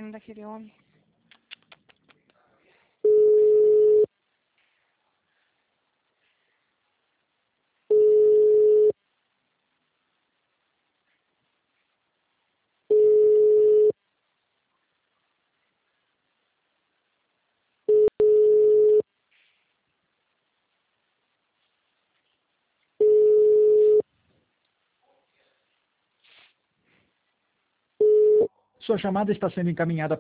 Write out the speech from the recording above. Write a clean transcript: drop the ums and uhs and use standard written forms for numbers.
inferno daquele homem. Sua chamada está sendo encaminhada